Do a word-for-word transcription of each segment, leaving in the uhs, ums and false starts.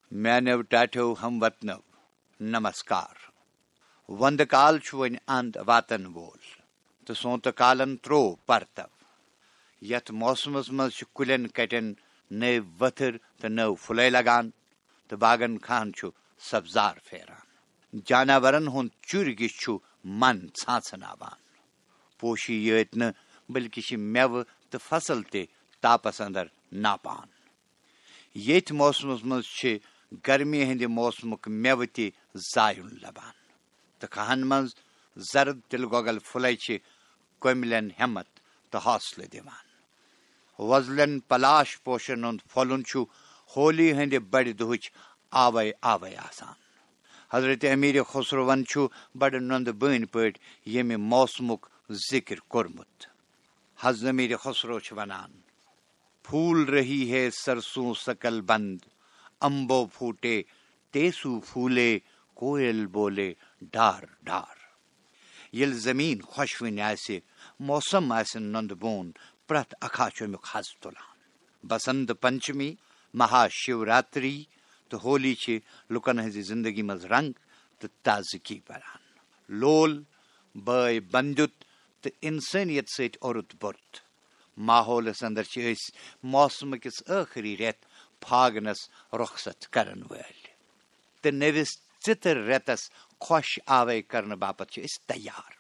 میانو ٹاٹھو ہم وطنو نمسکار وند کال ون اند واتن وول تو سونت کالن ترو پرتو یت موسمس مز کلین کٹین نو وتھر تو نو پھلے لگان تو باغن خان سبزار پھیران جانورن ہند چر گش من ژھانژناوان پوشی یوت ن بلکہ میوہ تو فصل تہ تاپس اندر ناپان یت موسمس مز گرمی ہند موسمک میوہ تہ زائن لبان تو کھہن مز زرد تل گۄگل پھلے کملین ہمت تو حوصلہ دیوان وزلن پلاش پوشن ہند پھولن ہولی ہند بڑ دہچ آوے آوے آسان حضرت امیر خسروون بڑ نند بین پٹ یم موسمک ذکر کورمت حضرت امیر خسرو ونان پھول رہی ہے سرسوں سکل بند امبو پھوٹے تیسو پھولے کوئل بولے ڈار ڈار یل زمین خوشوین آسہ موسم آسہ نند بون پرت اکھا امیک حز تلان بسنت پنچمی مہا شیوراتری تو ہولی لکن ہز زندگی مز رنگ تو تازگی بران لول بے بندت تو انسانیت ست اورت برت ماحولس اندر موسم کس آخری ریت پھاگنس رخصت کرن ول تو نوس چتر ریتس خوش آوے کرنے باپت تیار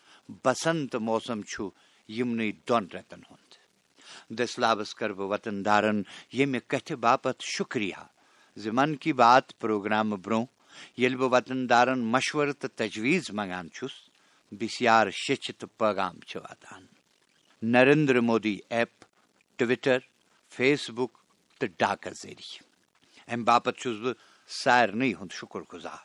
بسنت موسم یمن دون ریتن ہند دسلابس کر بہ وطن دارن یم کتھ باپت شکریہ ز من کی بات پروگرام برو یل بہ وطن دارن مشورہ تو تجویز منگان چھس بسیار شچ تو پیغام واتان Narendra Modi app Twitter Facebook تو ڈاکہ ذریعہ ام باپت چھس بہ سارنی ہند شکر گزار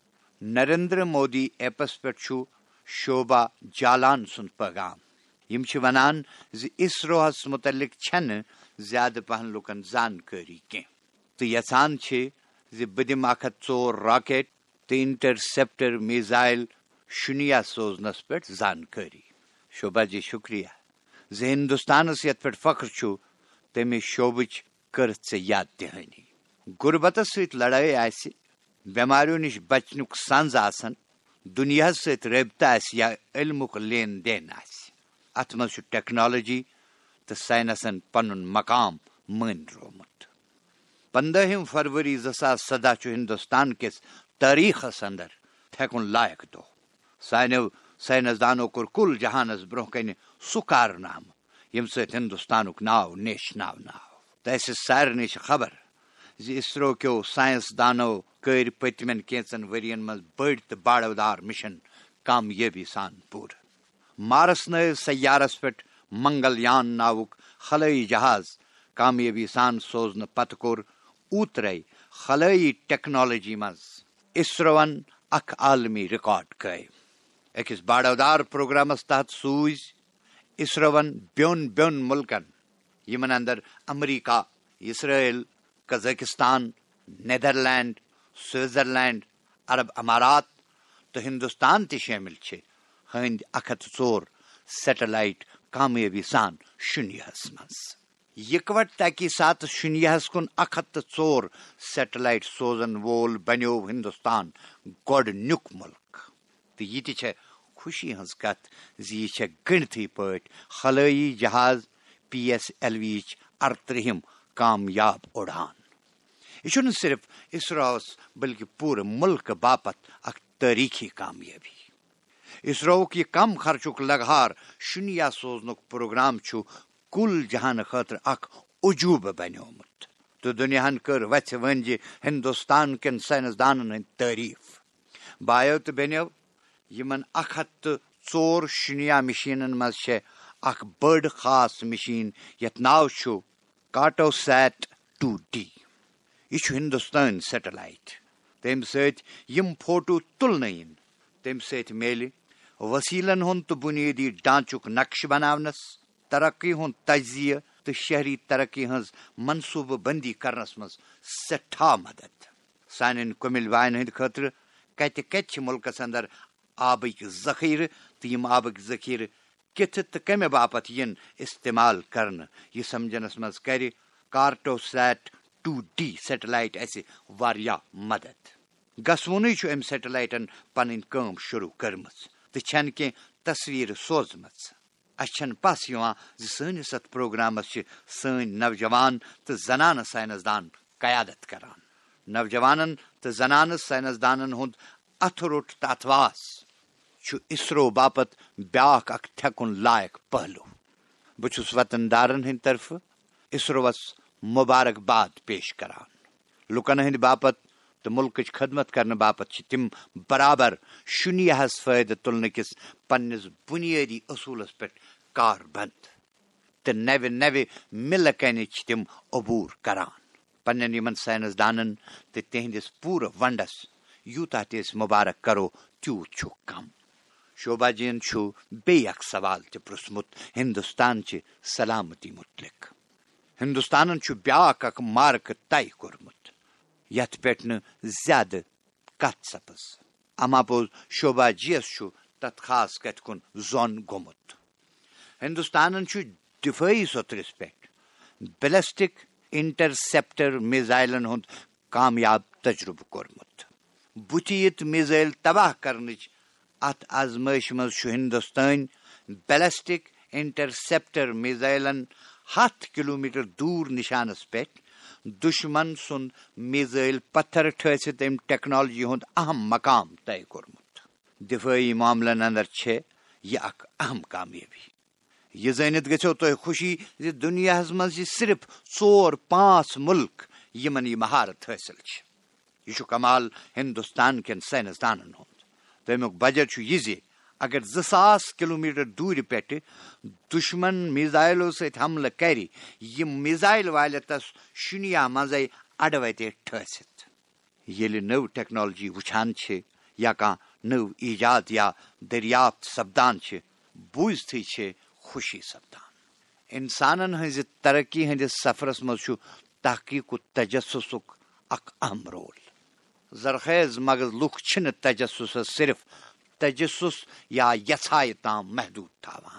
نریندر مودی ایپس پہ شوبا جالان سند پیغام یم ونان ز اسروہس متعلق چھن زیادہ پہن لکن زانکاری کی تو یژھان ز بہ دم اکھ ہتھ ژور راکٹ تو انٹرسپٹر میزائل شنیا سوزنس پہ زانکاری شوبا جی شکریہ ز ہندوستانس یت پہ فخر تمہ شوبچ کر ژے یاد دہانی غربتس ست لڑائی آسہ بیماریوں نش بچنک سنز آسن دنیا ست رابطہ آسہ یا علمک لین دین آسہ ات مز ٹیکنالوجی تو سائنسن پن مقام من رومت پندہم فروری زاس سدہ ہندوستان کس تاریخس اندر پھیکن لائق دہ سانو سائنسدانو کور کل جہانس برہ کن سہ کارنامہ یم ست ہندوستانک ناو نیشناو ناو تو اس سارے خبر زی اسرو کیو سائنسدانو کر پتمن کینچن ورین مز بڑ تو باڑودار مشن کامیابی سان پور مارس نو سیارس پہ منگل یان ناوک خلائی جہاز کامیابی سان سوزن پتہ کور اوترے خلائی ٹیکنالوجی مز اسروون اخ عالمی ریکارڈ قائم اکس باڑودار پروگرامس تحت سوز اسروون بیون بیون ملکن یمن اندر امریکہ اسرائیل قزاقستان نیدرلینڈ سوئٹزرلینڈ عرب امارات تو ہندوستان تہ شامل ہند اکھ ہتھ ژور سیٹلائٹ کامیابی سان شنیہس مز یکوٹ تحقیقات شنیہس کن اکھ ہتھ ژور سیٹلائٹ سوزن وول بنیو ہندوستان گۄڈنیُک ملک تو یہ تہ خوشی ہز کت زِ یہ چھ گنتی پٲٹھۍ خلٲئی جہاز پی ایس ایل وی چ ارترہم کامیاب اڑان یہ صرف اسروس بلکہ پورے ملک باپت اخ تاریخی کامیابی اسروک یہ کم خرچک لگہار شنیا سوزنک پروگرام کل جہان خاطر اخ عجوبہ بنیومت تو دنیاہن کر وچ ونجہ ہندوستان کن سائنسدانن ہند تعریف بایو تو بینو یمن اکھ ہتھ ژور شنیا مشینن مز چھ اخ بڑ خاص مشین یت ناو چھُ کاٹو سیٹ ٹو ڈی یہ ہندوستان سیٹلائٹ تم ست یم فوٹو تلن ین تم ست میل وسیلن ہند تو بنیادی ڈانچک نقش بناونس ترقی ہند تجزیہ تو شہری ترقی ہز منصوبہ بندی کرنس مز سٹھا مدد سان کمل وائن ہند خاطر کت کت ملکس اندر آبک ذخیرہ تو یم آبک ذخیرہ کت تو کمہ باپت ین استعمال کرنے یہ سمجھنس مز کر Cartosat two D satellite اَسہِ واریاہ مدد. گژھوُنٕے چھُ أمۍ سیٹلائٹن پنٕنۍ کٲم شروٗع کٔرمٕژ تہٕ چھنہٕ کینٛہہ تصویٖرٕ سوزمٕژ. اَسہِ چھنہٕ پَس یِوان زِ سٲنِس اَتھ پروگرامس چھِ سٲنۍ نوجوان تہٕ زنانہٕ ساینسدان قیادت کران. نوجوانن تہٕ زنانہٕ ساینسدانن ہُنٛد اَتھٕ روٚٹ تہٕ اَتھواس چھُ اِسرو باپتھ بیٛاکھ اکھ تھٮ۪کُن لایق پہلوٗ. بہٕ چھُس وطن دارن ہٕنٛدِ طرفہٕ اِسرووس مُبارکباد پیش کران. لُکن ہٕنٛدِ باپتھ تہٕ مُلکٕچ خدمت کرنہٕ باپتھ چھِ تِم برابر شُنیاہس فٲیدٕ تُلنہٕ کِس پننِس بُنیٲدی اصوٗلس پٮ۪ٹھ کاربند تہٕ نوِ نوِ مِلہٕ کنہِ چھِ تِم عبوٗر کران. پننٮ۪ن یِمن ساینسدانن تہٕ تِہنٛدِس پوٗرٕ ونڈس یوٗتاہ تہِ أسۍ مُبارک کرو تیوٗت چھُ کم. شوبھا جی ین چھُ بیٚیہِ اکھ سوال تہِ پرٛژھمُت ہندوستانچہِ سلامتی متعلق. ہندوستانن چھُ بیٛاکھ اکھ مارکہٕ طے کوٚرمُت یتھ پٮ۪ٹھ نہٕ زیادٕ کتھ سپٕز. اما پوٚز شوبھا جی یس چھُ تتھ خاص کتھِ کُن زوٚن گوٚمُت. ہندوستانن چھُ دِفٲعی سوٚترِس پٮ۪ٹھ بیلسٹک انٹرسیپٹر میزائلن ہُنٛد کامیاب تجربہٕ کوٚرمُت. بُتھِ یِتھ میزائل تباہ کرنٕچ اتھ آزمٲیشہِ منٛز چھُ ہندوستٲنۍ بیلسٹک انٹرسیپٹر میزائلن ہتھ کلوٗ میٹر دوٗر نشانس پٮ۪ٹھ دُشمن سُنٛد میزائل پتھر ٹھٲسِتھ أمۍ ٹیکنالوجی ہُنٛد اہم مقام طے کوٚرمُت. دِفٲعی معاملن اندر چھےٚ یہِ اکھ اہم کامیٲبی. یہِ زٲنِتھ گژھیو تۄہہِ خوشی زِ دُنیاہس منٛز چھِ صرف ژور پانٛژھ مُلک یِمن یہِ مہارت حٲصِل چھِ. یہِ چھُ کمال ہندوستان کٮ۪ن ساینسدانن ہُنٛد. تمیُک وجہ چھُ یہِ زِ اگر زٕ ساس کلوٗ میٹر دوٗرِ پٮ۪ٹھٕ دُشمن میزائلو سۭتۍ حملہٕ کرِ یہِ میزائل والہِ تس شُنیا منٛزے اڈوتے ٹھٲسِتھ. ییٚلہِ نٔو ٹیکنالوجی وٕچھان چھِ یا کانٛہہ نٔو ایجاد یا دٔریافت سپدان چھِ بوٗزتھٕے چھِ خوشی سپدان. انسانن ہٕنٛزِ ترقی ہٕنٛدِس سفرس منٛز چھُ تحقیٖق و تجسُسُک اکھ اہم رول. زرخیز مغز لُکھ چھِنہٕ تجسُسس صرف تجسُس یا یژھایہِ تام محدوٗد تھاوان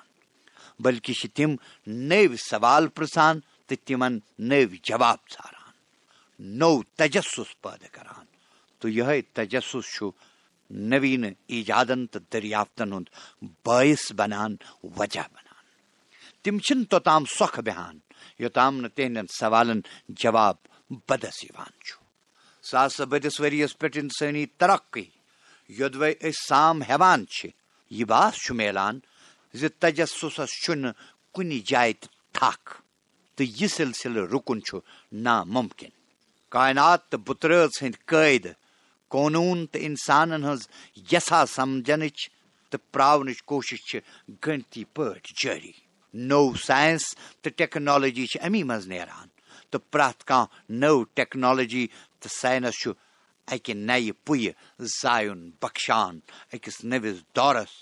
بلکہِ چھِ تِم نٔوۍ سوال پرژھان تہٕ تِمن نٔوۍ جواب ژھاران، نوٚو تجسُس پٲدٕ کران تہٕ یِہوے تجسُس چھُ نویٖنہٕ ایجادن تہٕ دٔریافتن ہُنٛد بٲعث بنان، وجہ بنان. تِم چھِنہٕ توٚتام سۄکھٕ بیہان یوٚتام نہٕ تِہنٛدٮ۪ن سوالن جواب بدس یِوان چھُ. ساسہٕ بٔدِس ؤرۍیس پٮ۪ٹھ اِنسٲنی ترقی یوٚدوے أسۍ سام ہٮ۪وان چھِ یہِ باس چھُ میلان زِ تجسُسس چھُنہٕ کُنہِ جایہِ تہِ تھکھ تہٕ یہِ سلسلہٕ رُکُن چھُ ناممکن. کائنات تہٕ بُترٲژ ہٕنٛدۍ قٲیدٕ، قونوٗن تہٕ اِنسانن ہٕنٛز یژھا سمجھنٕچ تہٕ پراونٕچ کوٗشش چھِ گنتی پٲٹھۍ جٲری. نوٚو ساینس تہٕ ٹیکنالوجی چھِ امی منٛز نیران تہٕ پرٛٮ۪تھ کانٛہہ نٔو ٹیکنالوجی تہٕ ساینس چھُ اکہِ نَیہِ پُیہِ زایُن بخشان، أکِس نٔوِس دورس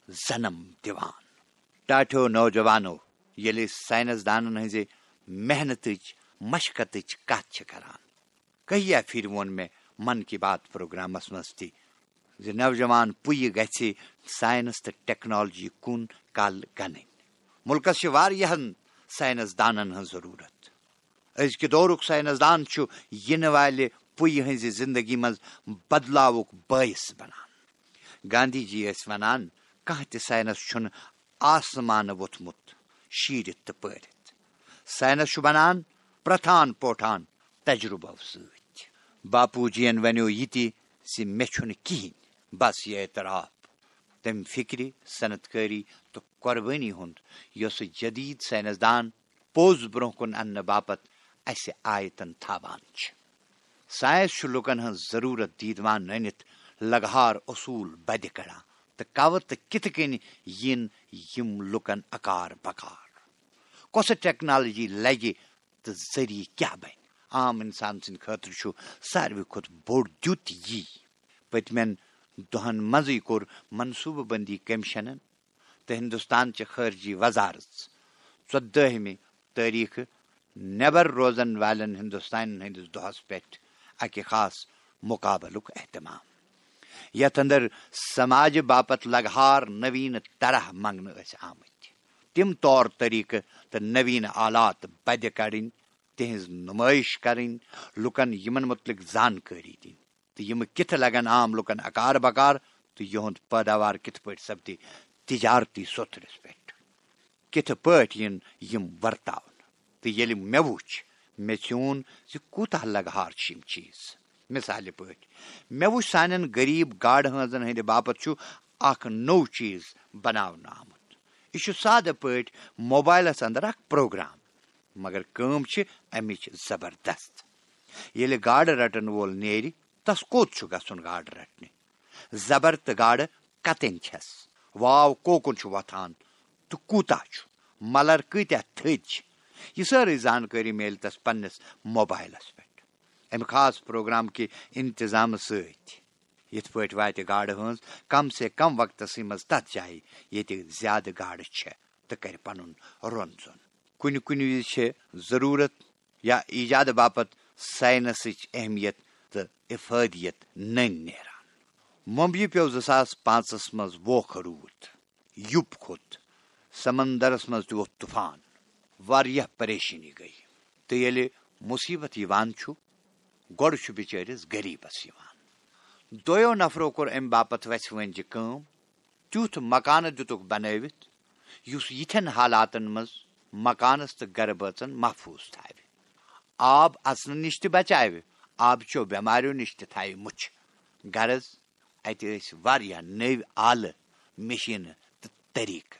زنم دِوان. ٹاٹھیو نوجوانو، ییٚلہِ أسۍ ساینسدانن ہٕنٛزِ محنتٕچ مشقتٕچ کتھ چھِ کران، کہیا پھِرِ ووٚن مےٚ من کی بات پروگرامس منٛز تہِ زِ نوجوان پُیہِ گژھِ ساینس تہٕ ٹیکنالوجی کُن کل گنٕنۍ. مُلکس چھِ واریاہن ساینسدانن ہٕنٛز ضروٗرت. أزکہِ دورُک ساینسدان چھُ یِنہٕ والہِ پُیہِ ہٕنٛزِ زندگی منٛز بدلاوُک بٲعث بنان. گاندھی جی ٲسۍ ونان، کانٛہہ تہِ ساینس چھُنہٕ آسمانہٕ ووٚتھمُت شیٖرِتھ تہٕ پٲرِتھ. ساینس چھُ بنان پرٛتھان پوٹھان تجرُبو سۭتۍ. باپوٗ جی ین ونیو یہِ تہِ زِ مےٚ چھُنہٕ کِہیٖنۍ، بس یہِ اعتراف. تمہِ فِکرِ، صنعت کٲری تہٕ قۄربٲنی ہُنٛد یۄسہٕ جدیٖد ساینسدان پوٚز برونٛہہ کُن اننہٕ باپتھ اسہِ آیتن تھاوان چھِ. ساینس چھُ لُکن ہٕنٛز ضروٗرت دیٖدوان أنِتھ لگہار اصوٗل بدِ کڑان تہٕ کوٕ تہٕ کِتھ کٔنۍ یِن یِم لُکن اکار بکار، کۄسہٕ ٹیکنالوجی لگہِ تہٕ ذٔریعہٕ کیاہ بنہِ. عام انسان سٕنٛدِ خٲطرٕ چھُ ساروی کھۄتہٕ بوٚڑ دیُت یی. پٔتمٮ۪ن دۄہن منٛزٕے کوٚر منصوٗبہٕ بندی کمیشنن تہٕ ہندوستانچہِ خارجی وزارت ژۄدہمہِ تٲریٖخہٕ نٮ۪بر روزن والٮ۪ن ہندوستانین ہٕنٛدِس دۄہس پٮ۪ٹھ اکہِ خاص مُقابلُک اہتمام، یتھ اندر سماجہٕ باپتھ لگہار نویٖنہٕ طرح منگنہٕ ٲسۍ آمٕتۍ. تِم طور طریٖقہٕ تہٕ نویٖنہٕ آلات بدِ کڑٕنۍ تہذ نمائش کریں لکن یمن متعلق زانکاری دن تو یم کت لگن عام لکن اکار بکار تو یہند پیداوار کت پہ سپدی تجارتی سترس پہ کت پہ یم ورتاؤن تو یل مے وچ مے چون کوتاہ لگہار یم چیز مثال پہ مے وچ سان غریب گاڑ ہزن ہند باپت اخ نو چیز بناونہ آمت یہ سادہ پہ موبائلس اندر اخ پروگرام مگر کم امچ زبردست یل گاڑ رٹن وول نیری تس کوت گھن گاڑ رٹنے زبر تو گاڑ کتن چھس واو کوکن وتھان تو کوتاہ ملر کتیا تھج یہ ساری زانکاری میل تس پنس موبائلس پہ ام خاص پروگرام کے انتظام ست یت پہ وات گاڑ ہز کم سے کم وقتس مز تت جائیں یہ زیادہ گاڑ تو کر پن رون زون کن کن وز ضرورت یا ایجاد باپت سائنسچ اہمیت تو افادیت نن نیران ممبئی پیو زاس پانچس مز ووکھ روٗد یوٚپ کھوٚت سمندرس مز تہِ ووٚتھ طوفان واریاہ پریشانی گئی تو ییٚلہِ مصیبت یوان چھُ گۄڈٕ چھُ بچٲرِس غریبس یوان دویو نفرو کوٚر امہِ باپت ویژھِ ونجہِ کٲم تیُتھ مکانہٕ دِتُکھ بنٲوِتھ یُس یِتھٮ۪ن حالاتن منٛز مکانس تہٕ گرٕ بٲژن محفوظ تھاوِ آب اژنہٕ نِش تہِ بچاوِ آبچو بٮ۪ماریو نِش تہِ تھاوِ مُچھ غرض اتہِ ٲسۍ واریاہ نٔوۍ آلہٕ مشیٖنہٕ تہٕ طریٖقہٕ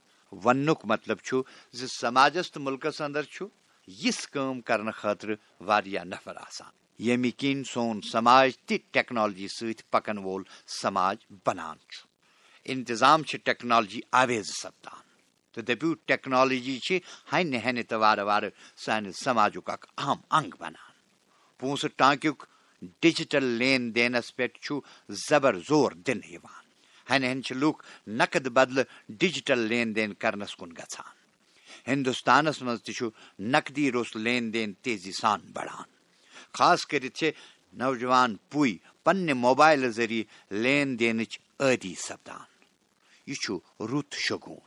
وننُک مطلب چھُ زِ سماجس تہٕ مُلکس اندر چھُ یِژھ کٲم کرنہٕ خٲطرٕ واریاہ نفر آسان ییٚمہِ کِنۍ سون سماج تہِ ٹیکنالوجی سۭتۍ پکن وول سماج بنان چھُ انتظام چھِ ٹیکنالوجی آویز سپدان تو دپیو ٹیکنالوجی چھ ہنہ ہنہ تو وارٕ وارٕ سانہِ سماجُک اکھ اہم انگ بنان پونسہٕ ٹانکیُک ڈیجیٹل لین دینس پٮ۪ٹھ چھُ زبر زور دِنہٕ یِوان ہنہ ہنہ چھِ لُکھ نقد بدلہٕ ڈیجیٹل لین دین کرنس کُن گژھان ہندوستانس منٛز تہِ چھُ نقدی روٚس لین دین تیزی سان بڑان خاص کٔرِتھ چھِ نوجوان پُے پننہِ موبائلہٕ ذریعہٕ لین دینٕچ عٲدی سپدان یہ چھُ رُت شگوٗن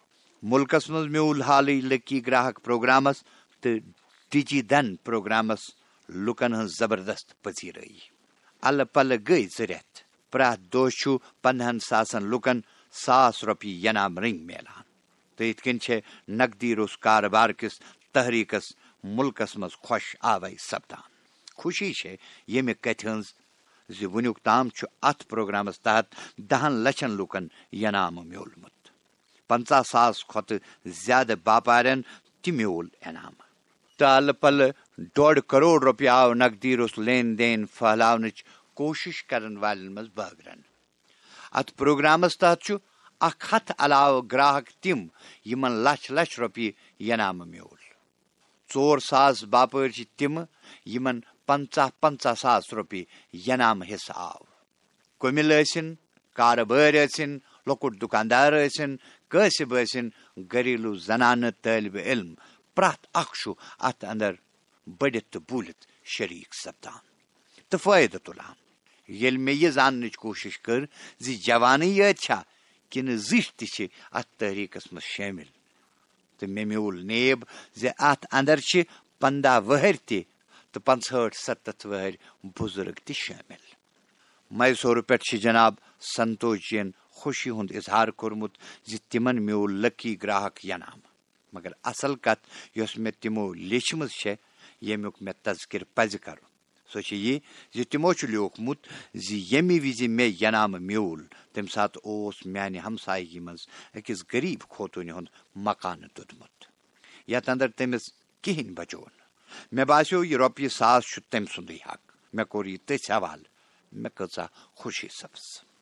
ملکس منٛز میوٗل حالٕے لکی گراہک پروگرامس تہٕ ڈِجی دن پروگرامس لُکن ہٕنٛز زبردست پذیرٲیی الہٕ پلہٕ گٔے زٕ رٮ۪تھ پرٛٮ۪تھ دۄہ چھُ پندہن ساسن لُکن ساس رۄپیہِ ینام رنٛگۍ میلان تہٕ یِتھ کٔنۍ چھےٚ نقدی روٚس کاربار کِس تحریٖکس مُلکس منٛز خۄش آوٲیی سپدان خوشی چھےٚ ییٚمہِ کتھِ ہٕنٛز زِ وُنیُک تام چھُ اتھ پروگرامس تحت دہن لچھن لُکن ینامہٕ میوٗلمُت پنژاہ ساس کھۄتہٕ زیادٕ باپارٮ۪ن تہِ میوٗل انعام تہٕ الہٕ پلہٕ ڈۄڈ کروڑ رۄپیہِ آو نقدی روٚس لین دین پھہلاونٕچ کوٗشش کرن والٮ۪ن منٛز بٲگرن اتھ پروگرامس تحت چھُ اکھ ہتھ علاوٕ گراہک تِم یِمن لچھ لچھ رۄپیہِ ینامہٕ میوٗل ژور ساس باپٲرۍ چھِ تِمہٕ یِمن پنژاہ پنژاہ ساس رۄپیہِ ینامہٕ حصہٕ آو کٔمِل ٲسِن کارٕبٲرۍ ٲسِن لۄکُٹ دُکاندار ٲسِن کٲسِب ٲسِن گریلوٗ زنانہٕ طٲلبہِ علم پرٛٮ۪تھ اکھ چھُ اتھ اندر بٔڑِتھ تہٕ بوٗلِتھ شریٖک سپدان تہٕ فٲیدٕ تُلان ییٚلہِ مےٚ یہِ زاننٕچ کوٗشش کٔر زِ جوانٕے یٲتۍ چھا کِنہٕ زِٹھۍ تہِ چھِ اتھ تحریٖکس منٛز شٲمِل تہٕ مےٚ میوٗل نیب زِ اتھ اندر چھِ پندہ وٕہٕرۍ تہِ تہٕ پانٛژہٲٹھ ستتھ وٕہٕرۍ بُزرگ تہِ شٲمِل میسورٕ پٮ۪ٹھ چھِ جناب سنتوش جین خوشی ہُنٛد اظہار کوٚرمُت زِ تِمن میوٗل لکی گراہک ینام مگر اصل کتھ یۄس مےٚ تِمو لیچھمٕژ چھےٚ ییٚمیُک مےٚ تذکرٕ پزِ کرُن سۄ چھِ یہِ زِ تِمو چھُ لیوٗکھمُت زِ ییٚمہِ وِزِ مےٚ ینامہٕ میوٗل تمہِ ساتہٕ اوس میانہِ ہمسایگی منٛز أکِس غریٖب خوتوٗنہِ ہُنٛد مکانہٕ دوٚدمُت یتھ اندر تٔمِس کِہینۍ بچو نہٕ مےٚ باسیو یہِ رۄپیہِ ساس چھُ تٔمۍ سُنٛدُے حق مےٚ کوٚر یہِ تٔتھۍ حوالہٕ مےٚ کۭژاہ خوشی سپٕز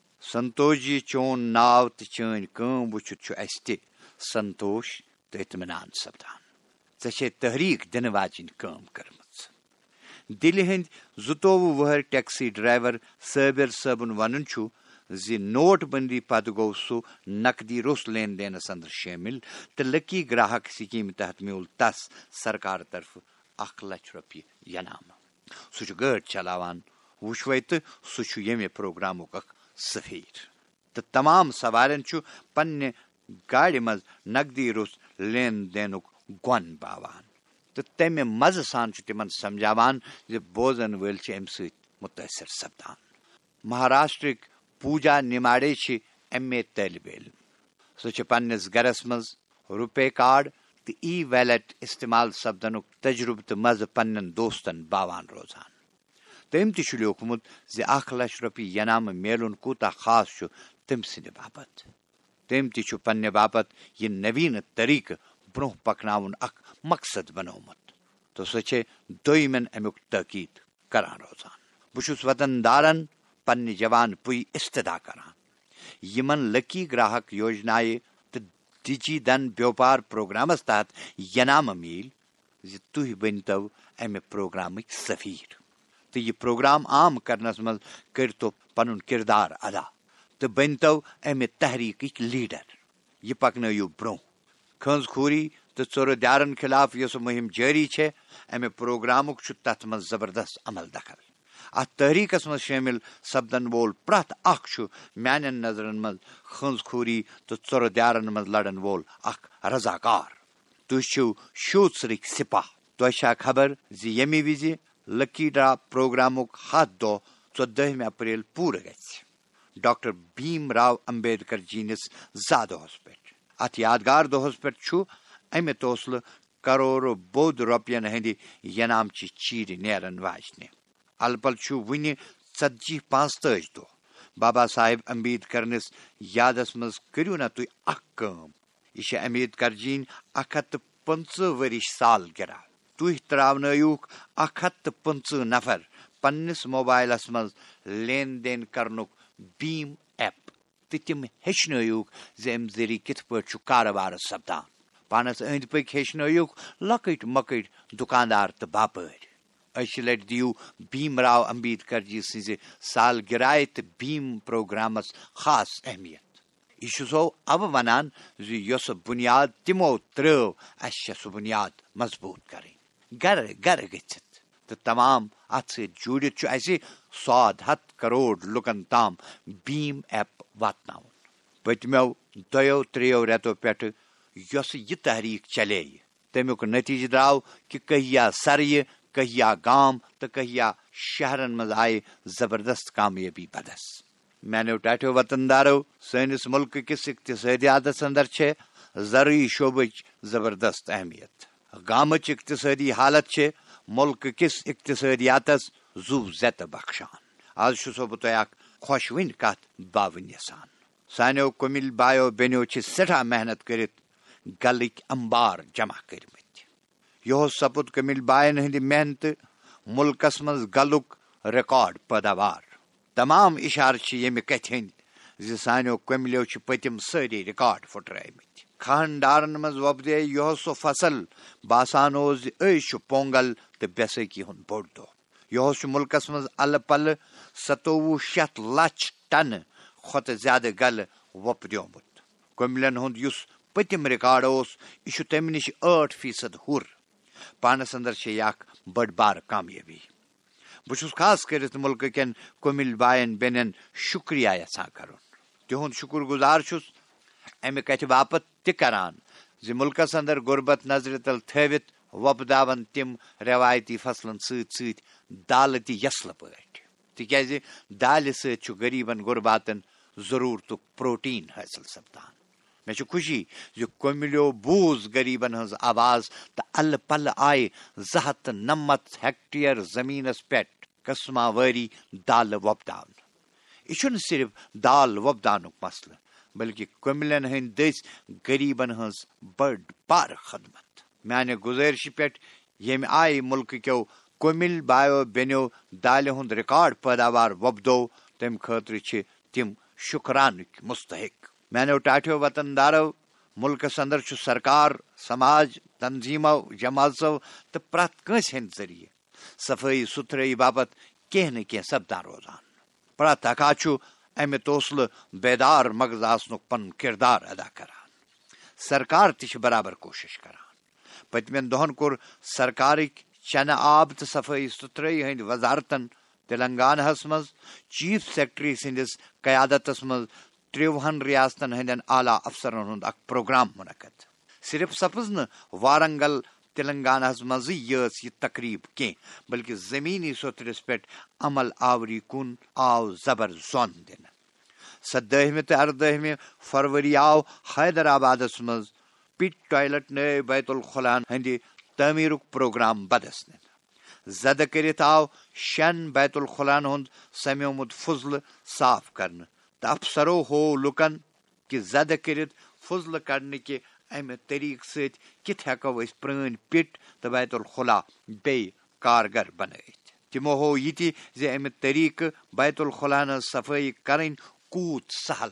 سنتوش جی چون ناو تہٕ چٲنۍ کٲم وٕچھِتھ چھُ اسہِ تہِ سنتوش تہٕ اطمینان سپدان ژےٚ چھے تحریٖک دِنہٕ واجیٚنۍ کٲم کٔرمٕژ دِلہِ ہٕنٛدۍ زٕتووُہ وُہٕرۍ ٹیکسی ڈرایور صٲبِر صٲبُن ونُن چھُ زِ نوٹ بندی پتہٕ گوٚو سُہ نقدی روٚس لین دینس اندر شٲمِل تہٕ لکی گراہک سکیٖمہِ تحت میوٗل تس سرکار طرفہٕ اکھ لچھ رۄپیہِ ینامہٕ سُہ چھُ گٲڑۍ چلاوان وٕچھوے تہٕ سُہ چھُ ییٚمہِ پروگرامُک اکھ سفیر تہٕ تمام سوارٮ۪ن چھُ پننہِ گاڑِ منٛز نقدی روٚس لین دینُک گۄن باوان تو تمہ مزہ سان تمن سمجھاوان زِ بوزن ول ام ست متاثر سپدان. مہاراشٹرک پوجا نماڈے چھ ایم اے طالب علم. سہ پنس گرس مز روپے کارڈ تو ای ویلٹ استعمال سپدنک تجربہ تو مزہ پنن دوستن باوان روزان. تم تہ لیوکھمت زِ اکھ لچھ رۄپیہِ ینام میلن کوتاہ خاص چھ تم سند باپت. تم تہ پنہ باپت یہ نوین طریقہ برونٛہہ پکناون اکھ مقصد بنومت تو سہ چھ دویمن امیک تحقیق کران روزان. بہ چھس وطن دارن پنہ جوان پُے استدا کران یمن لکی گراہک یوجنائے تو ڈجی دن بیوپار پروگرامس تحت ینام میل زِ تُہۍ بنتو امہ پروگرامک سفیر تو یہ پروگرام عام کرنس مز کرتو پنن کردار ادا تو بنتو امہ تحریکک لیڈر. یہ پکنیو برو کھنز خوری تو ژور دیارن خلاف یس مہم جاری ہے امہ پروگرامک تت مز زبردست عمل دخل. ات تحریکس مز شامل سپدن وول پرت اخ میانن نظرن مز کھنز خوری تو ژور دیارن مز لڑن وول اخ رضاکار. تھی چھو شوژرک سپاہ. تہ چھا خبر زِ یمہ وز لکی ڈرا پروگرامک ہتھ دہ ژۄدہمہِ اپریل پور گژھِ ڈاکٹر بھیم راو امبیڈکر جینس زا دہس پہ. ات یادگار دہس پہ امہ توسلہ کروڑو بود رۄپین ہندِ ینامچہِ چیٖرِ نیرن واجنہ. الپل چھ ونہ ژتجی پانٛژتٲجی دہ. بابا صاحب امبیڈکرنس یادس مز کٔرِو نا تُہۍ اکھ کٲم. یہ چھ امبیڈکر جین اکھ ہتھ تہٕ پٕنژٕ ؤرِش سال گرا. تُہۍ تراونٲیوُکھ اکھ ہتھ تہٕ پٕنژٕ نفر پننس موبائلس مز لین دین کرنُک بھیم ایپ تو تم ہیچنٲیوُکھ زِ امہ ذریعہ کتھ پٲٹھۍ چھُ کارٕبار سپدان. پانس أنٛدۍ پٔکۍ ہیچنٲیوُکھ لۄکٕٹۍ مۄکٕٹۍ دکاندار تہٕ باپٲرۍ. أکۍ لٹہِ دِیِو بھیم راو امبیڈکر جی سٕنٛزِ سالگرایہِ تہٕ بھیم پروگرامس خاص اہمیت. یہ چھُسو اوٕ ونان زِ یۄس بنیاد تمو ترٲو اسہِ چھےٚ سۄ بنیاد مضبوط کرٕنۍ. گرٕ گرٕ گٔژھِتھ تہٕ تمام اتھ سۭتۍ جوٗڑِتھ چھُ اسہِ سواد ہتھ کروڑ لُکن تام بھیم ایپ واتناوُن. پٔتمیو دۄیو ترٛیٚیو رٮ۪تو پٮ۪ٹھٕ یۄس یہِ تحریک چلے تمیُک نتیجہ درٛاو کہِ کہیا سرایہِ کہیا گام تو کہیا شہرن مز آئے زبردست کامیابی بدس. میانو ٹاٹھو وطن دارو سٲنِس ملک کس اقتصادیاتس اندر چھ زرعی شعبچ زبردست اہمیت. گامچ اقتصادی حالت چھ ملک کس اقتصادیاتس زو زیتہ بخشان. آز چھُسو بہٕ تۄہہِ اکھ خۄشوٕنۍ کتھ باوٕنۍ یژھان. سانیو کُمِل بایو بیٚنیو چھِ سٮ۪ٹھاہ محنت کٔرِتھ گلٕکۍ امبار جمع کٔرمٕتۍ. یہُس سپُد کُمِل باین ہٕنٛدِ محنتہٕ ملکس منٛز گلُک ریکارڈ پیداوار. تمام اشارٕ چھِ ییٚمہِ کتھِ ہٕنٛدۍ زِ سانیو کُملیو چھِ پٔتِم سٲری ریکارڈ پھُٹرٲومٕتۍ. کھہن منٛز وۄپدے یہُس سُہ فصل باسان اوس زِ أزۍ چھُ پونگل تہٕ بیسٲکھی ہُنٛد بوٚڑ دۄہ. یہُس چھُ ملکس منٛز الہٕ پلہٕ ستووُہ شیٚتھ لچھ ٹنہٕ کھۄتہٕ زیادٕ گلہٕ وۄپدیومُت. کُملین ہُنٛد یُس پٔتِم ریکارڈ اوس یہِ چھُ تمہِ نِش ٲٹھ فیصد ہُر. پانس اندر چھےٚ یہِ اکھ بٔڑ بارٕ کامیٲبی. بہٕ چھُس خاص کٔرِتھ ملکہٕ کٮ۪ن کُمِل باین بیٚنٮ۪ن شُکریہ یژھان کرُن. تِہُنٛد شُکر گُزار چھُس امہِ کتھِ باپت تہِ کران زِ ملکس اندر غربت نظرِ تل تھٲوِتھ وۄپداون تِم ریوایتی فصلن سۭتۍ سۭتۍ دالہٕ تہِ یسلہٕ پٲٹھۍ. تِکیازِ دالہِ سۭتۍ چھُ غریبن غرباتن ضروٗرتُک پروٹیٖن حٲصِل سپدان. مےٚ چھِ خوشی زِ کُملیو بوٗز غریبن ہٕنٛز آواز تہٕ الہٕ پلہٕ آیہِ زٕ ہتھ تہٕ نمتھ ہیکٹیر زمیٖنس پٮ۪ٹھ قٕسما وٲری دالہٕ وۄپداونہٕ. یہِ چھُنہٕ صرف دال وۄپداونُک مسلہٕ بلکہِ کُملین ہٕنٛدۍ دٔسۍ غریبن ہٕنٛز بٔڑ بارٕ خدمت. میانہِ گُزٲرشہِ پٮ۪ٹھ ییٚمہِ آیہِ ملکہٕ کٮ۪و کُمِل بایو بیٚنیو دالہِ ہُنٛد ریکارڈ پیداوار وۄپدوو تمہِ خٲطرٕ چھِ تِم شُکرانٕکۍ مستحق. میانیو ٹاٹھیو وطن دارو ملکس اندر چھُ سرکار سماج تنظیمو جماژو تہٕ پرٛٮ۪تھ کٲنٛسہِ ہٕنٛدِ ذٔریعہٕ صفٲیی ستھرٲیی باپت کینٛہہ نہ کینٛہہ سپدان روزان. پرٛٮ۪تھ اکھ چھُ امہِ توسلہٕ بیدار مغز آسنُک پنُن کردار ادا کران. سرکار تہِ چھِ برابر کوٗشش کران. پٔتمٮ۪ن دۄہن کوٚر سرکارٕکۍ چنہٕ آب تہٕ صفٲیی ستھرٲیی ہٕنٛدۍ وزارتن تلنگاناہس منٛز چیف سیکرٹری سٕنٛدِس قیادتس منٛز ترٛوہن ریاستن ہٕنٛدٮ۪ن اعلیٰ افسرن ہُنٛد اکھ پروگرام منعقد. صرف سپٕز نہٕ وارنگل تلنگانہ مز یہ تقریب کی بلکہ زمینی سطرس پہ عمل آوری کن آو زبر زون دن سدہمہ تو اردہمہ فروری آو حیدرآباد مز پٹ ٹوائلٹ نئے بیت الخلا'n ہندِ تعمیر پروگرام بدس نن زدہ کرت آو شن بیت الخلا'n ہند سمیومت فضل صاف کرنے تو افسرو ہو لکن کہ زدہ کرت فضل کڑنے کہ امہ طریقہ ست کت ہیکو اس پرٲنۍ پٹ تو بیت الخلا بی کارگر بنائت تمو ہو یہ زِ امہ طریقہ بیت الخلا'n ہٕنٛز صفائی کریں کوت سہل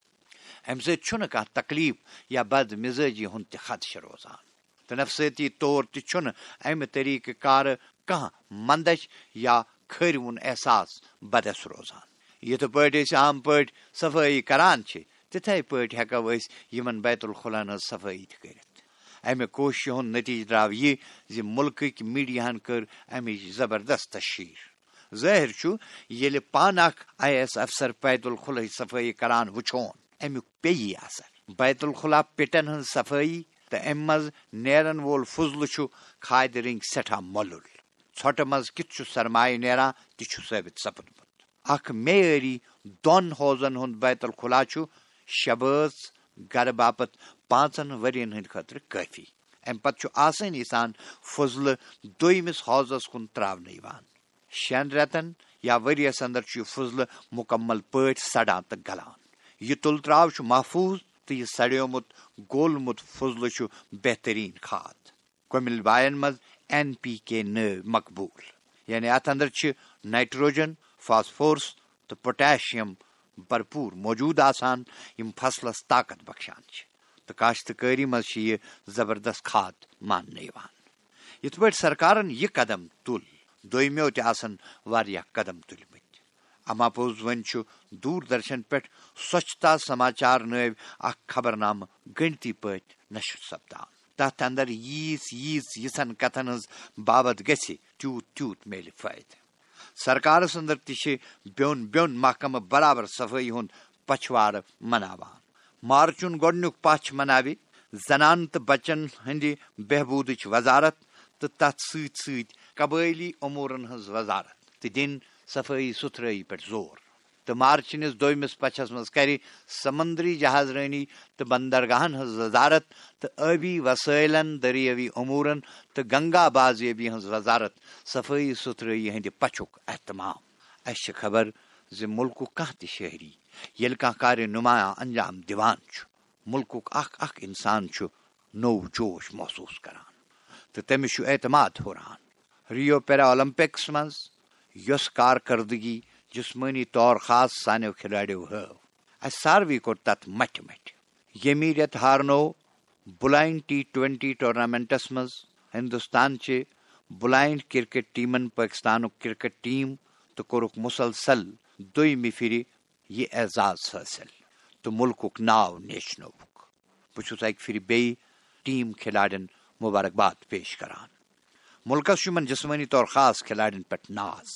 امہ سۭتۍ کانٛہہ تکلیف یا بد مزاجی ہند تہ خدشہ روزان تو نفسیتی طور تہ امہ طریقہ کار کانٛہہ مندش یا کھرۍوُن احساس بدس روزان یتھ پٲٹھۍ أسۍ عام پٲٹھۍ صفٲیی کران چھِ تتھے پٲٹھۍ ہیکو أسۍ یمن بیت الخلا'n ہٕنٛز صفٲیی تہ کٔرِتھ امہ کوششہِ ہُنٛد نتیجہ درٛاو یہِ زِ ملکٕکۍ میڈیاہن کٔر امِچ زبردست تشہیر ظٲہر چھُ ییٚلہِ پانہٕ اکھ آئی اے ایس افسر بیت الخلاہٕچ صفٲیی کران وٕچھون امیُک پیٚیی اثر بیت الخلا پٹن ہٕنٛز صفٲیی تہٕ امہِ منٛز نیرن وول فضلہٕ چھُ کھادِ رنٛگۍ سٮ۪ٹھاہ مۄلُل ژھۄٹہٕ منٛز کِتھ چھُ سرمایہ نیران تہِ چھُ ثٲبت سپدمُت اکھ معیٲری دۄن ہوزن ہُنٛد بیت الخلا چھُ شےٚ بٲژ گرٕ باپت پانژن ؤرین ہٕنٛدِ خٲطرٕ کٲفی امہِ پتہٕ چھُ آسٲنی سان فضلہٕ دوٚیمِس حوضس کُن تراونہٕ یِوان شین رٮ۪تن یا ؤریس اندر چھُ یہِ فضلہٕ مکمل پٲٹھۍ سڑان تہٕ گلان یہ تُل تراو چھُ محفوظ تہٕ یہِ سڑیومُت گولمُت فضلہٕ چھُ بہترین کھاد کۄمِل باین منٛز این پی کے نٲو مقبوٗل یعنی اتھ اندر چھِ نائٹروجن فاسفورس تہٕ پوٹیشیم بھرپور موجود آسان یم فصلس طاقت بخشان چھِ تہٕ کاشتکٲری منٛز چھِ یہِ زبردست کھاد ماننہٕ یِوان یتھ پٲٹھۍ سرکارن یہِ قدم تُل دوٚیمیو تہِ آسن واریاہ قدم تُلمٕتۍ اما پوٚز وۄنۍ چھُ دوٗردرشن پٮ۪ٹھ سوچھتا سماچار نٲوۍ اکھ خبرنامہٕ گنٹی پٲٹھۍ نشر سپدان تتھ اندر ییٖژ ییٖژ یژھن کتھن ہٕنٛز بابت گژھِ تیوٗت تیوٗت میلہِ فٲیدٕ سرکارس اندر تہِ چھِ بیوٚن بیوٚن محکمہٕ برابر صفٲیی ہُنٛد پچھواڑٕ مناوان مارچُن گۄڈنیُک پچھ مناوِ زنانہٕ تہٕ بچن ہٕنٛدِ بہبوٗدٕچ وزارت تہٕ تتھ سۭتۍ سۭتۍ قبٲئلی امورن ہٕنٛز وزارت تہٕ دِنۍ صفٲیی ستھرٲیی پٮ۪ٹھ زور تہٕ مارچہِ نِس دوٚیمِس پچھس منٛز کرِ سمندری جہاز رٲنی تہٕ بندرگاہن ہٕنٛز وزارت تہٕ ٲبی وسٲیلن دریٲوی امورن تہٕ گنگا بازیٲبی ہٕنٛز وزارت صفٲیی ستھرٲیی ہٕنٛدِ پچھُک اہتمام اسہِ چھِ خبر زِ ملکُک کانٛہہ تہِ شہری ییٚلہِ کانٛہہ کارِ نمایاں انجام دِوان چھُ ملکُک اکھ اکھ انسان چھُ نوٚو جوش محسوٗس کران تہٕ تٔمِس چھُ اعتماد ہُران ریو پیرا اولمپکس منٛز یۄس کارکردگی جسمٲنی طور خاص سانیو کھلاڑیو ہٲو اسہِ ساروٕے کوٚر تتھ مٹھِ مٹھِ ییٚمہِ رٮ۪تہٕ ہارنو بلایِنڈ ٹی ٹوینٹی ٹورنامنٹس منٛز ہندوستانچہِ بلایِنڈ کرکٹ ٹیمن پٲکستانُک کرکٹ ٹیٖم تہٕ کوٚرُکھ مسلسل دوٚیمہِ پھِرِ یہِ اعزاز حٲصِل تہٕ ملکُک ناو نیچنووُکھ بہٕ چھُس اکہِ پھِرِ بیٚیہِ ٹیٖم کھلاڑٮ۪ن مبارکباد پیش کران ملکس چھُ یِمن جسمٲنی طور خاص کھلاڑٮ۪ن پٮ۪ٹھ ناز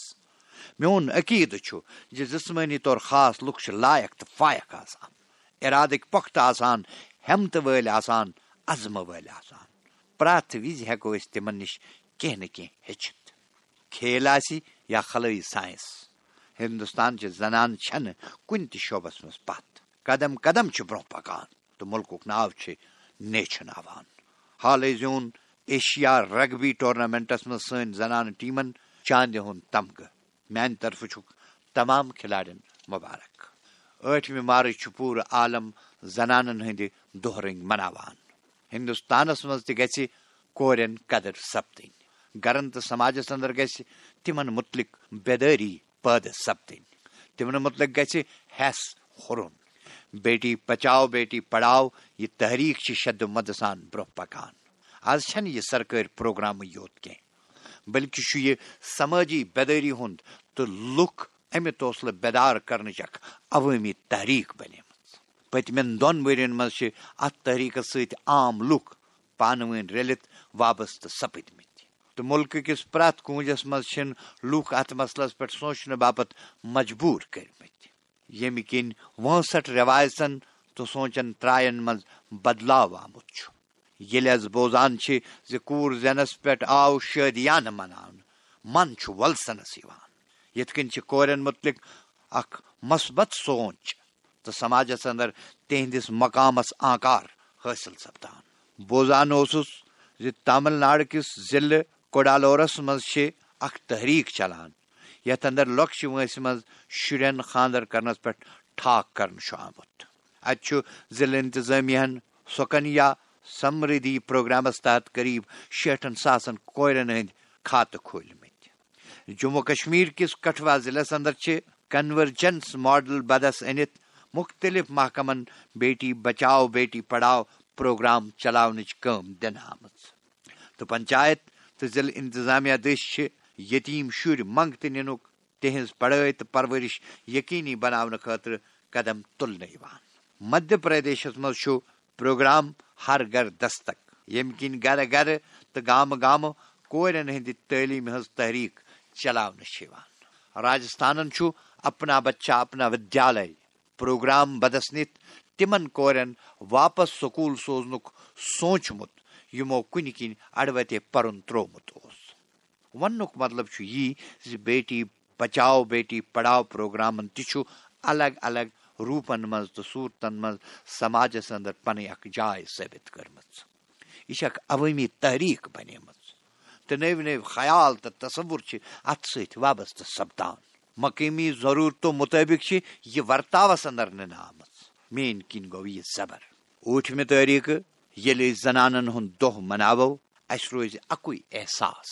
میون عقیدٕ چھُ زِ جسمٲنی طور خاص لُکھ چھِ لایق تہٕ فایق آسان ارادٕکۍ پۄختہٕ آسان ہٮ۪متہٕ وٲلۍ آسان عزمہٕ وٲلۍ آسان پرٛٮ۪تھ وِزِ ہٮ۪کو أسۍ تِمن نِش کینٛہہ نہ کینٛہہ ہیٚچھِتھ کھیل آسہِ یا خلٲیی ساینس ہندوستانچہِ زنانہٕ چھنہٕ کُنہِ تہِ شوبس منٛز پتھ قدم قدم چھِ برونٛہہ پکان تہٕ ملکُک ناو چھِ نیچھناوان حالے زیوٗن ایشیا رگبی ٹورنامنٹس منٛز سٲنۍ زنانہٕ ٹیٖمن چاندِ ہُنٛد تمغہٕ میانہِ طرفہٕ چھُکھ تمام کھلاڑٮ۪ن مبارک ٲٹھمہِ مارچ چھُ پوٗرٕ عالم زنانن ہٕنٛدِ دۄہ رنٛگۍ مناوان ہندوستانس منٛز تہِ گژھِ کورٮ۪ن قدر سپدٕنۍ گرن تہٕ سماجس اندر گژھِ تِمن متعلق بیدٲری پٲدٕ سپدٕنۍ تِمن متعلق گژھِ ہٮ۪س ہُرُن بیٹی بچاو بیٹی پڑھاو یہِ تحریٖک چھِ شدٕ مدٕ سان برونٛہہ پکان آز چھنہٕ یہِ سرکٲرۍ پروگرامٕے یوت کینٛہہ بلکہِ چھُ یہِ سمٲجی بیدٲری ہُنٛد تہٕ لُکھ امہِ توسلہٕ بیدار کرنٕچ اکھ عوٲمی تحریٖک بنیمٕژ پٔتمٮ۪ن دۄن ؤرین منٛز چھِ اتھ تحریٖکس سۭتۍ عام لُکھ پانہٕ ؤنۍ رٔلِتھ وابستہٕ سپٕدمٕتۍ تہٕ مُلکہٕ کِس پرٛٮ۪تھ کوٗنجس منٛز چھِنہٕ لُکھ اتھ مسلس پٮ۪ٹھ سونچنہٕ باپتھ مجبوٗر کٔرمٕتۍ ییٚمہِ کِنۍ وٲنسٹھ رٮ۪وایژن تہٕ سونچن ترٛاین منٛز بدلاو آمُت چھُ ییٚلہِ حظ بوزان چھِ زِ کوٗر زینس پٮ۪ٹھ آو شٲدیانہٕ مناونہٕ من چھُ وولسنس یِوان. یِتھ کٔنۍ چھِ کورٮ۪ن مُتعلق اکھ مثبت سونچ تہٕ سماجس اندر تِہنٛدِس مقامس آنکار حٲصِل سپدان. بوزان اوسُس زِ تامل ناڈو کِس ضلعہٕ کوڈالورس منٛز چھِ اکھ تحریٖک چلان یتھ اندر لۄکچہِ وٲنٛسہِ منٛز شُرٮ۪ن خاندر کرنس پٮ۪ٹھ ٹھاک کرنہٕ چھُ آمُت. اتہِ چھُ ضلعہٕ انتظامیہن سُکنیا سمردھی پروگرامس تحت قریب شیٹھن ساسن کورٮ۪ن ہٕنٛدۍ کھاتہٕ کھوٗلمٕتۍ. جموں کشمیر کِس کٹھوا ضلعس اندر چھِ کنورجنس ماڈل بدس أنِتھ مختلف محکمن بیٹی بچاؤ بیٹی پڑھاؤ پروگرام چلاونٕچ کٲم دِنہٕ آمٕژ تہٕ پنچایت تہٕ ضلعہٕ انتظامیہ دٔسۍ چھِ یتیٖم شُرۍ منٛگتہٕ نِنُک تِہنٛز پڑھٲے تہٕ پرورش یقینی بناونہٕ خٲطرٕ قدم تُلنہٕ یِوان. مدھیہ پردیشس منٛز چھُ پروگرام ہر گھر دستک ییٚمہِ کِنۍ گرٕ گرٕ تہٕ گامہٕ گامہٕ کورٮ۪ن ہٕنٛدِ تعلیٖم ہٕنٛز تحریٖک چلاونہٕ چھِ یِوان. راجستھانن چھُ اپنا بچہ اپنا ودیالے پروگرام بدس نِتھ تِمن کورٮ۪ن واپس سکوٗل سوزنُک سوٗنچمُت یِمو کُنہِ کِنۍ اڑوتے پرُن تروومُت اوس. وننُک مطلب چھُ یی زِ بیٹی بچاؤ بیٹی پڑھاؤ پروگرامن تہِ چھُ الگ الگ روٗپن منٛز تہٕ صوٗرتن منٛز سماجس اندر پنٕنۍ اکھ جاے ثٲبت کٔرمٕژ. یہِ چھِ اکھ عوٲمی تحریٖک بنیمٕژ تہٕ نٔوۍ نٔوۍ خیال تہٕ تصوُر چھِ اتھ سۭتۍ وابستہٕ سپدان. مقٲمی ضروٗرتو مُطٲبق چھِ یہِ ورتاوس اندر نِنہٕ آمٕژ. میٲنۍ کِنۍ گوٚو یہِ زبر. ٲٹھمہِ تٲریٖخہٕ ییٚلہِ أسۍ زنانن ہُنٛد دۄہ مناوو اسہِ روزِ اکُے احساس: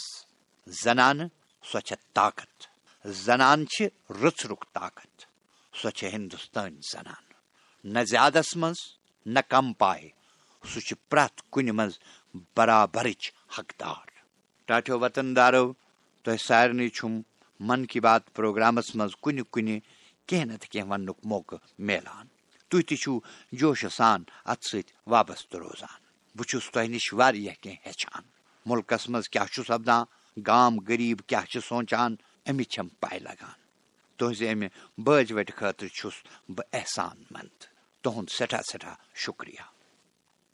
زنانہٕ سۄ چھےٚ طاقت. زنان چھِ رٕژرُک طاقت. سۄ چھےٚ ہندوستٲنۍ زنان. نہ زیادس منٛز نہ کم پایہِ. سُہ چھُ پرٛٮ۪تھ کُنہِ منٛز برابرٕچ حقدار. ٹاٹھیو وطن دارو، تۄہہِ سارنٕے چھُم من کی بات پروگرامس منٛز کُنہِ کُنہِ کینٛہہ نتہٕ کینٛہہ وننُک موقعہٕ میلان. تُہۍ تہِ چھِو جوشہٕ سان اتھ سۭتۍ وابستہٕ روزان. بہٕ چھُس تۄہہِ نِش واریاہ کینٛہہ ہیٚچھان. مُلکس منٛز کیاہ چھُ سپدان، گام غریٖب کیاہ چھِ سونچان، امِچ چھم پاے لگان. تُہنٛزِ امہِ بٲجوٹہِ خٲطرٕ چھُس بہٕ احسان منٛد. تُہُنٛد سٮ۪ٹھاہ سٮ۪ٹھاہ شُکریہ.